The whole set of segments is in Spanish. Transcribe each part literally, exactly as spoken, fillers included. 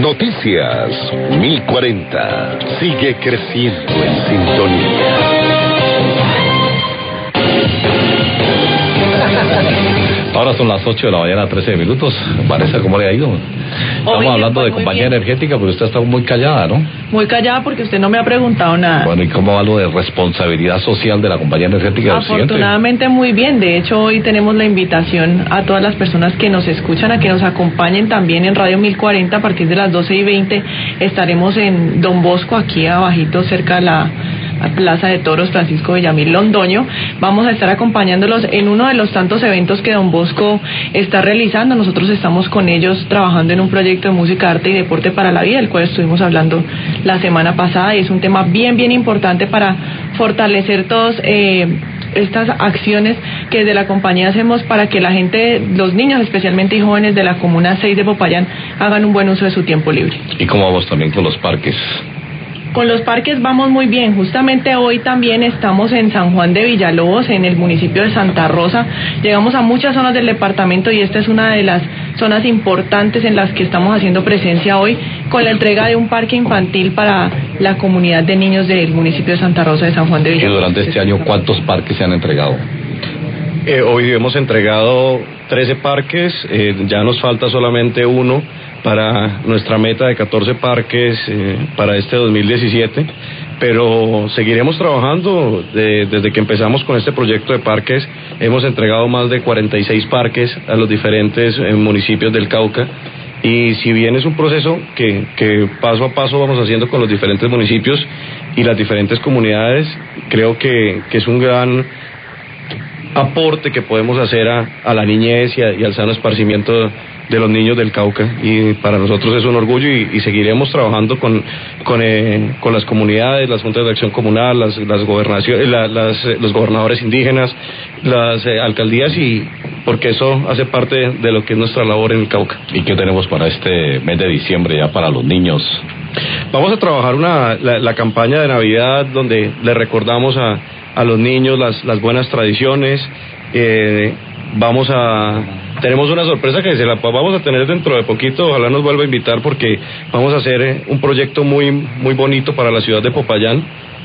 Noticias mil cuarenta. Sigue creciendo en sintonía. Ahora son las ocho de la mañana, trece minutos. Vanessa, ¿cómo le ha ido? Estamos Oye, hablando pues, de compañía bien. energética, pero usted está muy callada, ¿no? Muy callada porque usted no me ha preguntado nada. Bueno, ¿y cómo va lo de responsabilidad social de la compañía energética? Afortunadamente muy bien. De hecho, hoy tenemos la invitación a todas las personas que nos escuchan a que nos acompañen también en Radio mil cuarenta a partir de las doce y veinte. Estaremos en Don Bosco, aquí abajito, cerca de la Plaza de Toros Francisco Villamil Londoño. Vamos a estar acompañándolos en uno de los tantos eventos que Don Bosco está realizando. Nosotros estamos con ellos trabajando en un proyecto de música, arte y deporte para la vida, del cual estuvimos hablando la semana pasada, y es un tema bien, bien importante para fortalecer todos eh, estas acciones que desde la compañía hacemos para que la gente, los niños especialmente y jóvenes de la Comuna seis de Popayán, hagan un buen uso de su tiempo libre. ¿Y cómo vamos también con los parques? Con los parques vamos muy bien. Justamente hoy también estamos en San Juan de Villalobos, en el municipio de Santa Rosa. Llegamos a muchas zonas del departamento y esta es una de las zonas importantes en las que estamos haciendo presencia hoy, con la entrega de un parque infantil para la comunidad de niños del municipio de Santa Rosa de San Juan de Villalobos. ¿Y durante este año cuántos parques se han entregado? Eh, hoy hemos entregado trece parques, eh, ya nos falta solamente uno para nuestra meta de catorce parques eh, para este dos mil diecisiete, pero seguiremos trabajando. De, desde que empezamos con este proyecto de parques hemos entregado más de cuarenta y seis parques a los diferentes eh, municipios del Cauca, y si bien es un proceso que, que paso a paso vamos haciendo con los diferentes municipios y las diferentes comunidades, creo que, que es un gran aporte que podemos hacer a, a la niñez y, a, y al sano esparcimiento de los niños del Cauca, y para nosotros es un orgullo, y, y seguiremos trabajando con con, eh, con las comunidades, las juntas de acción comunal, las, las gobernaciones, la, las, los gobernadores indígenas, las eh, alcaldías, y porque eso hace parte de lo que es nuestra labor en el Cauca. ¿Y qué tenemos para este mes de diciembre ya para los niños? Vamos a trabajar una la, la campaña de Navidad, donde le recordamos a, a los niños las, las buenas tradiciones. eh, Vamos a... Tenemos una sorpresa que se la vamos a tener dentro de poquito, ojalá nos vuelva a invitar, porque vamos a hacer un proyecto muy muy bonito para la ciudad de Popayán,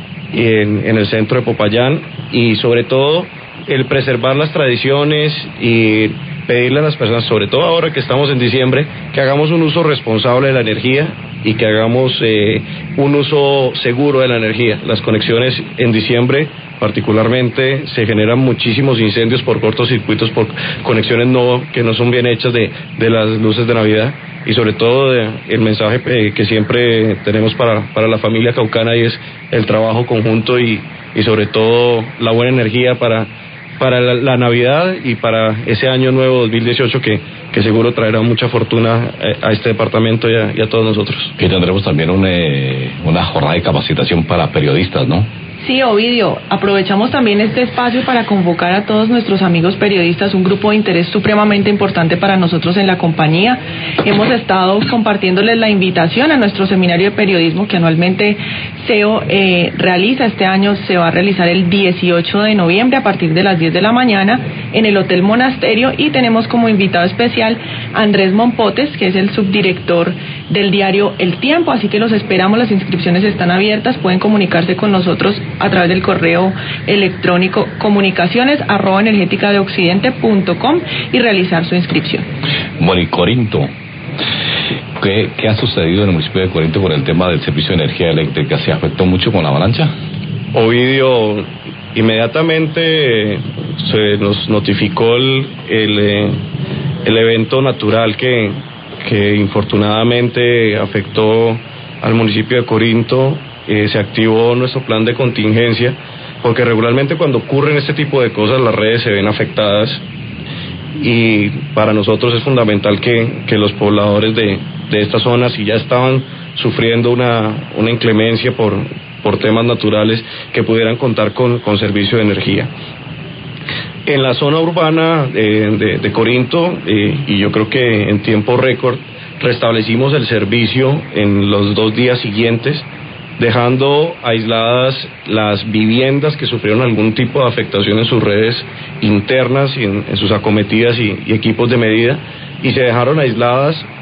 en, en el centro de Popayán, y sobre todo el preservar las tradiciones y pedirle a las personas, sobre todo ahora que estamos en diciembre, que hagamos un uso responsable de la energía y que hagamos eh, un uso seguro de la energía. Las conexiones en diciembre particularmente se generan muchísimos incendios por cortocircuitos, por conexiones no que no son bien hechas de, de las luces de Navidad, y sobre todo de, el mensaje eh, que siempre tenemos para, para la familia caucana, y es el trabajo conjunto y, y sobre todo la buena energía para para la, la Navidad y para ese año nuevo dos mil dieciocho que, que seguro traerá mucha fortuna a este departamento y a, y a todos nosotros. Que tendremos también un, eh, una jornada de capacitación para periodistas, ¿no? Sí, Ovidio, aprovechamos también este espacio para convocar a todos nuestros amigos periodistas, un grupo de interés supremamente importante para nosotros en la compañía. Hemos estado compartiéndoles la invitación a nuestro seminario de periodismo que anualmente S E O eh, realiza. Este año se va a realizar el dieciocho de noviembre a partir de las diez de la mañana en el Hotel Monasterio, y tenemos como invitado especial a Andrés Mompotes, que es el subdirector del diario El Tiempo, así que los esperamos, las inscripciones están abiertas, pueden comunicarse con nosotros a través del correo electrónico comunicaciones arroba energética de occidente punto com y realizar su inscripción. Bueno, y Corinto, ¿qué, ¿qué ha sucedido en el municipio de Corinto con el tema del servicio de energía eléctrica? ¿Se afectó mucho con la avalancha? Ovidio, inmediatamente se nos notificó el, el, el evento natural que, que infortunadamente afectó al municipio de Corinto. Eh, se activó nuestro plan de contingencia, porque regularmente cuando ocurren este tipo de cosas las redes se ven afectadas, y para nosotros es fundamental que, que los pobladores de, de esta zona, si ya estaban sufriendo una, una inclemencia por, por temas naturales, que pudieran contar con, con servicio de energía. En la zona urbana eh, de, de Corinto, eh, y yo creo que en tiempo récord, restablecimos el servicio en los dos días siguientes, dejando aisladas las viviendas que sufrieron algún tipo de afectación en sus redes internas y en, en sus acometidas y, y equipos de medida, y se dejaron aisladas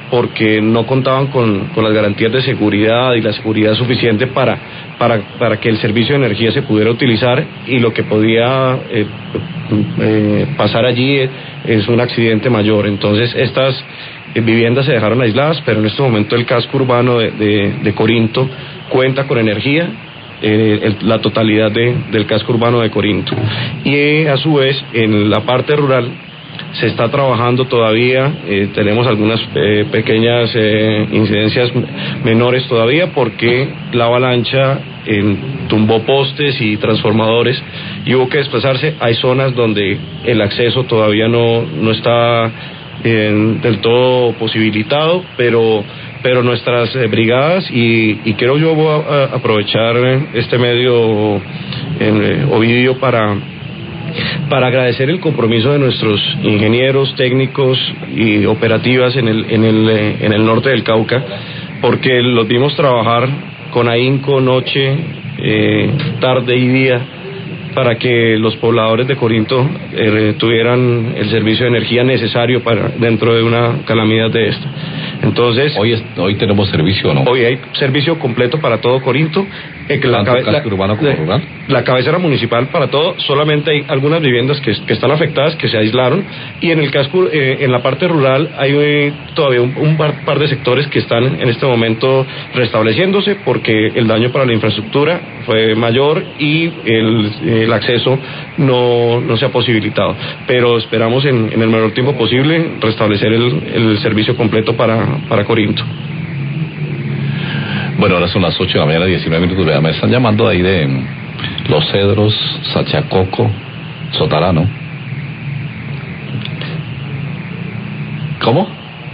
porque no contaban con, con las garantías de seguridad y la seguridad suficiente para, para, para que el servicio de energía se pudiera utilizar, y lo que podía eh, eh, pasar allí es un accidente mayor. Entonces estas eh, viviendas se dejaron aisladas, pero en este momento el casco urbano de, de, de Corinto cuenta con energía, eh, el, la totalidad de, del casco urbano de Corinto. Y eh, a su vez en la parte rural se está trabajando todavía, eh, tenemos algunas eh, pequeñas eh, incidencias menores todavía, porque la avalancha eh, tumbó postes y transformadores y hubo que desplazarse. Hay zonas donde el acceso todavía no, no está eh, del todo posibilitado, pero pero nuestras eh, brigadas, y, y quiero yo voy a, a aprovechar este medio, eh, Ovidio, para para agradecer el compromiso de nuestros ingenieros, técnicos y operativas en el, en el, eh, en el norte del Cauca, porque los vimos trabajar con ahínco noche, eh, tarde y día, para que los pobladores de Corinto eh, tuvieran el servicio de energía necesario para dentro de una calamidad de esta. Entonces, hoy es, hoy tenemos servicio, ¿no? Hoy hay servicio completo para todo Corinto. Eh, que la, cabe, la, urbano como la, rural. La cabecera municipal para todo. Solamente hay algunas viviendas que, que están afectadas, que se aislaron, y en el casco, eh, en la parte rural hay eh, todavía un, un par, par de sectores que están en este momento restableciéndose, porque el daño para la infraestructura fue mayor y el, el acceso no, no se ha posibilitado. Pero esperamos en, en el menor tiempo posible restablecer el, el servicio completo para, para Corinto. Bueno, ahora son las ocho de la mañana, diecinueve minutos. Me están llamando de ahí de Los Cedros, Sachacoco, Sotará, ¿no? ¿Cómo?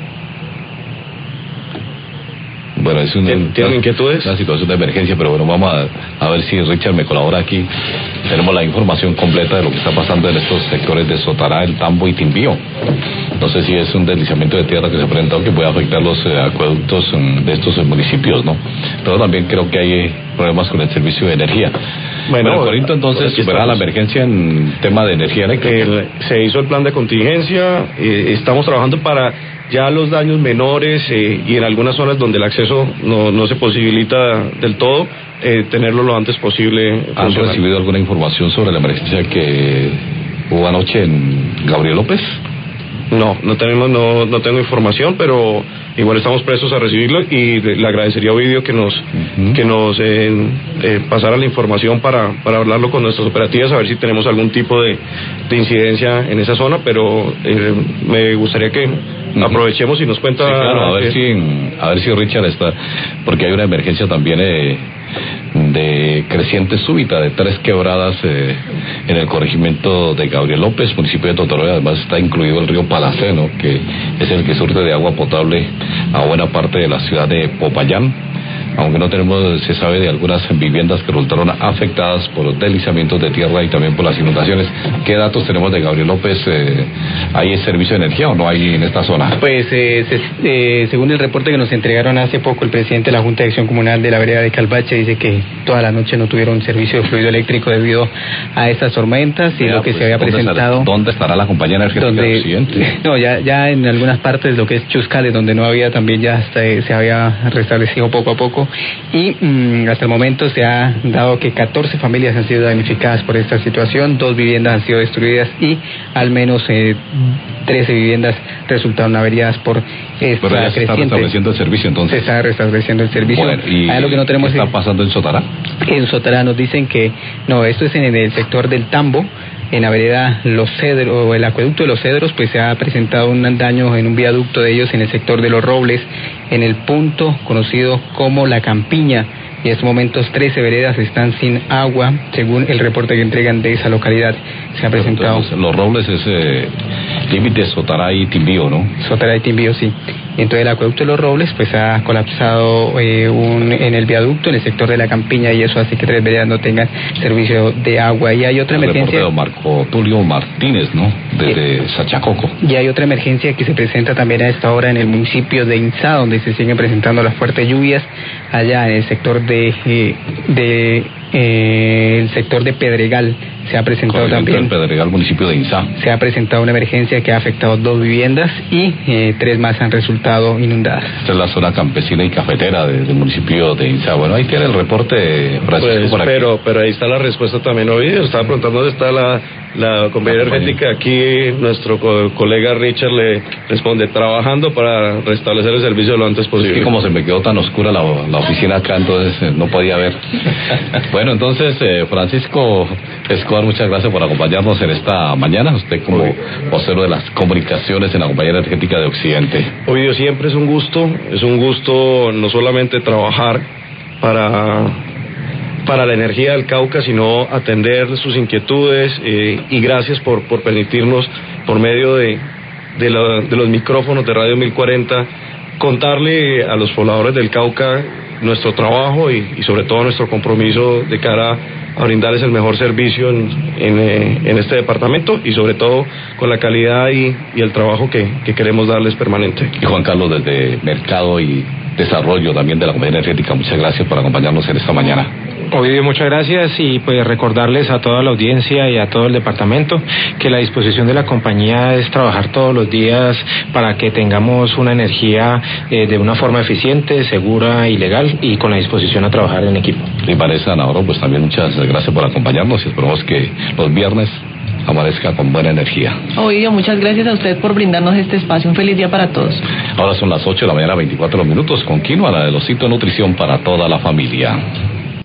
Bueno, es una, ¿Tienen inquietudes? Una situación de emergencia, pero bueno, vamos a, a ver si Richard me colabora aquí. Tenemos la información completa de lo que está pasando en estos sectores de Sotará, El Tambo y Timbío. No sé si es un deslizamiento de tierra que se ha presentado que puede afectar los eh, acueductos um, de estos eh, municipios, ¿no? Pero también creo que hay eh, problemas con el servicio de energía. Bueno, bueno Corinto entonces superará la emergencia en tema de energía eléctrica. El, se hizo el plan de contingencia, eh, estamos trabajando para ya los daños menores eh, y en algunas zonas donde el acceso no, no se posibilita del todo, eh, tenerlo lo antes posible. ¿Han recibido alguna información sobre la emergencia que hubo anoche en Gabriel López? No, no tenemos, no, no tengo información, pero igual estamos prestos a recibirlo, y le agradecería a Ovidio que nos, uh-huh. que nos eh, eh, pasara la información para, para hablarlo con nuestras operativas, a ver si tenemos algún tipo de, de incidencia en esa zona, pero eh, me gustaría que uh-huh. aprovechemos y nos cuenta. Sí, claro, a ver, que... si, a ver si Richard está, porque hay una emergencia también eh, de creciente súbita de tres quebradas eh, en el corregimiento de Gabriel López, municipio de Totoroy. Además está incluido el río Palaceno, que es el que surte de agua potable a buena parte de la ciudad de Popayán, aunque no tenemos, se sabe de algunas viviendas que resultaron afectadas por los deslizamientos de tierra y también por las inundaciones. ¿Qué datos tenemos de Gabriel López? Eh, ¿Hay servicio de energía o no hay en esta zona? Pues eh, se, eh, según el reporte que nos entregaron hace poco, el presidente de la Junta de Acción Comunal de la vereda de Calvache dice que toda la noche no tuvieron servicio de fluido eléctrico debido a estas tormentas y ya, lo que pues, se había ¿dónde presentado. Estará, ¿Dónde estará la compañía energética donde, del occidente? No, ya, ya en algunas partes, lo que es Chuscales, donde no había, también ya hasta, se había restablecido poco a poco. Y mmm, hasta el momento se ha dado que catorce familias han sido damnificadas por esta situación, dos viviendas han sido destruidas y al menos eh, trece viviendas resultaron averiadas por esta Pero ya se creciente. está restableciendo el servicio entonces. Se está restableciendo el servicio. Bueno, ¿y lo que no tenemos qué está es, pasando en Sotará? En Sotará nos dicen que no, esto es en el sector del Tambo. En la vereda Los Cedros, o el acueducto de Los Cedros, pues se ha presentado un daño en un viaducto de ellos en el sector de Los Robles, en el punto conocido como La Campiña. Y en estos momentos trece veredas están sin agua, según el reporte que entregan de esa localidad. Se ha presentado. Entonces, Los Robles es eh, límite Sotará y Timbío, ¿no? Sotará y Timbío, sí. Entonces el acueducto de Los Robles pues ha colapsado eh, un, en el viaducto, en el sector de La Campiña, y eso hace que tres veredas no tengan servicio de agua. Y hay otra el emergencia. El Marco Tulio Martínez, ¿no? Desde eh, Sachacoco. Y hay otra emergencia que se presenta también a esta hora en el municipio de Inzá, donde se siguen presentando las fuertes lluvias, allá en el sector de, eh, de eh, el sector de Pedregal, se ha presentado también el Pedregal, municipio de Insá. Se ha presentado una emergencia que ha afectado dos viviendas y eh, tres más han resultado inundadas. Esta es la zona campesina y cafetera de, del municipio de Insá. Bueno, ahí tiene el reporte, Francisco. Pues, por aquí. pero, pero ahí está la respuesta también. Hoy estaba preguntando dónde está la, la compañía energética. Aquí nuestro co colega Richard le responde, trabajando para restablecer el servicio lo antes posible. Y como se me quedó tan oscura la, la oficina acá, entonces eh, no podía ver. Bueno, entonces, eh, Francisco Escobar, muchas gracias por acompañarnos en esta mañana. Usted como vocero de las comunicaciones en la Compañía Energética de Occidente. Ovidio, siempre es un gusto, es un gusto no solamente trabajar para, para la energía del Cauca, sino atender sus inquietudes eh, y gracias por, por permitirnos, por medio de, de, la, de los micrófonos de Radio mil cuarenta, contarle a los pobladores del Cauca nuestro trabajo y, y sobre todo nuestro compromiso de cara a brindarles el mejor servicio en, en, eh, en este departamento y sobre todo con la calidad y, y el trabajo que, que queremos darles permanente. Y Juan Carlos, desde Mercado y Desarrollo también de la Compañía Energética, muchas gracias por acompañarnos en esta mañana. Ovidio, muchas gracias y pues recordarles a toda la audiencia y a todo el departamento que la disposición de la compañía es trabajar todos los días para que tengamos una energía eh, de una forma eficiente, segura y legal y con la disposición a trabajar en equipo. Y Vanessa Navarro, pues también muchas gracias por acompañarnos y esperamos que los viernes amanezca con buena energía. Ovidio, muchas gracias a usted por brindarnos este espacio. Un feliz día para todos. Ahora son las ocho de la mañana, veinticuatro minutos. Continúa la de Losito Nutrición para toda la familia.